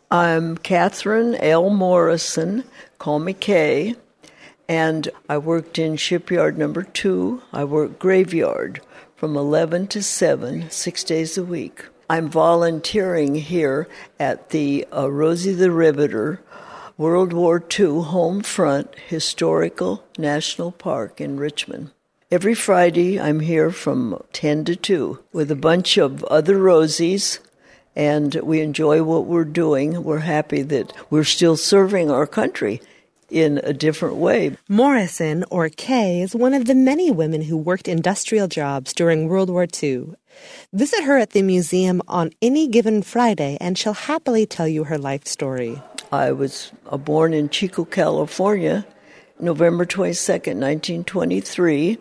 I'm Catherine L. Morrison, call me Kay, and I worked in shipyard number 2. I worked graveyard from 11 to 7, 6 days a week. I'm volunteering here at the Rosie the Riveter World War II Home Front Historical National Park in Richmond. Every Friday I'm here from 10 to 2 with a bunch of other Rosies, and we enjoy what we're doing. We're happy that we're still serving our country in a different way. Morrison, or Kay, is one of the many women who worked industrial jobs during World War II. Visit her at the museum on any given Friday, and she'll happily tell you her life story. I was born in Chico, California, November 22nd, 1923,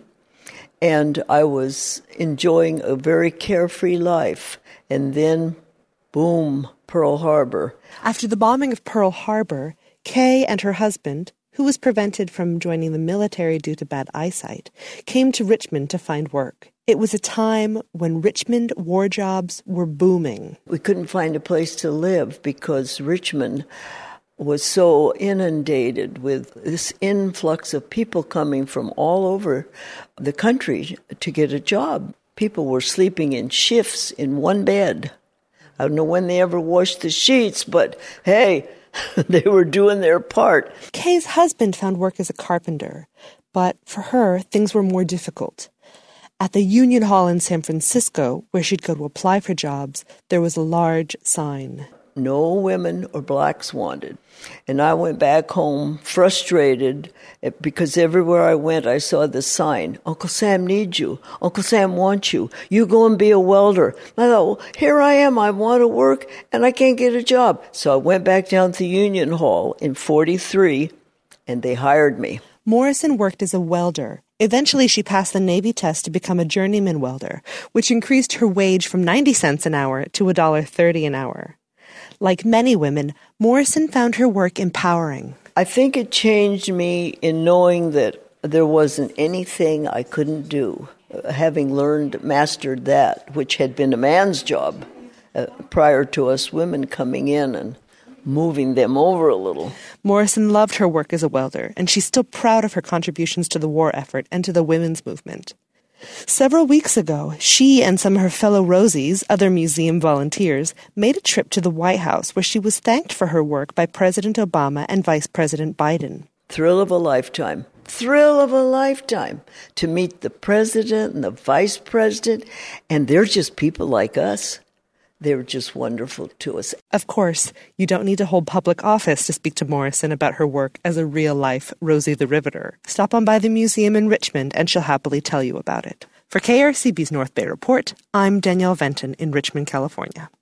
and I was enjoying a very carefree life. And then, boom, Pearl Harbor. After the bombing of Pearl Harbor, Kay and her husband, who was prevented from joining the military due to bad eyesight, came to Richmond to find work. It was a time when Richmond war jobs were booming. We couldn't find a place to live because Richmond was so inundated with this influx of people coming from all over the country to get a job. People were sleeping in shifts in one bed. I don't know when they ever washed the sheets, but hey, they were doing their part. Kay's husband found work as a carpenter, but for her, things were more difficult. At the Union Hall in San Francisco, where she'd go to apply for jobs, there was a large sign. No women or blacks wanted. And I went back home frustrated because everywhere I went, I saw the sign. Uncle Sam needs you. Uncle Sam wants you. You go and be a welder. I thought, well, here I am. I want to work, and I can't get a job. So I went back down to Union Hall in 43, and they hired me. Morrison worked as a welder. Eventually, she passed the Navy test to become a journeyman welder, which increased her wage from 90 cents an hour to $1.30 an hour. Like many women, Morrison found her work empowering. I think it changed me in knowing that there wasn't anything I couldn't do, having mastered that, which had been a man's job prior to us women coming in and moving them over a little. Morrison loved her work as a welder, and she's still proud of her contributions to the war effort and to the women's movement. Several weeks ago, she and some of her fellow Rosies, other museum volunteers, made a trip to the White House where she was thanked for her work by President Obama and Vice President Biden. Thrill of a lifetime. Thrill of a lifetime to meet the president and the vice president, and they're just people like us. They were just wonderful to us. Of course, you don't need to hold public office to speak to Morrison about her work as a real-life Rosie the Riveter. Stop on by the museum in Richmond, and she'll happily tell you about it. For KRCB's North Bay Report, I'm Danielle Venton in Richmond, California.